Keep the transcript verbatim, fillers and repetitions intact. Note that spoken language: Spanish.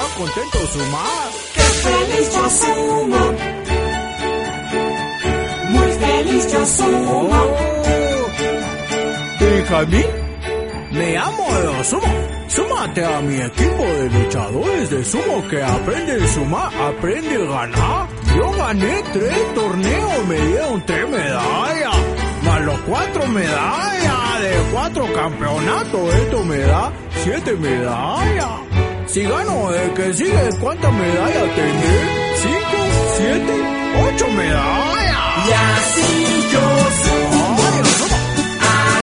contento sumar. ¡Qué feliz yo sumo! Muy feliz yo sumo. Oh. Hija mí, me amo de sumo. Súmate a mi equipo de luchadores de sumo que aprenden a sumar, aprende a ganar. Yo gané tres torneos, me dieron tres medallas. Más los cuatro medallas de cuatro campeonatos, esto me da siete medallas. Si gano el que sigue, ¿cuántas medallas tendré? Cinco, siete, ocho medallas. Y así yo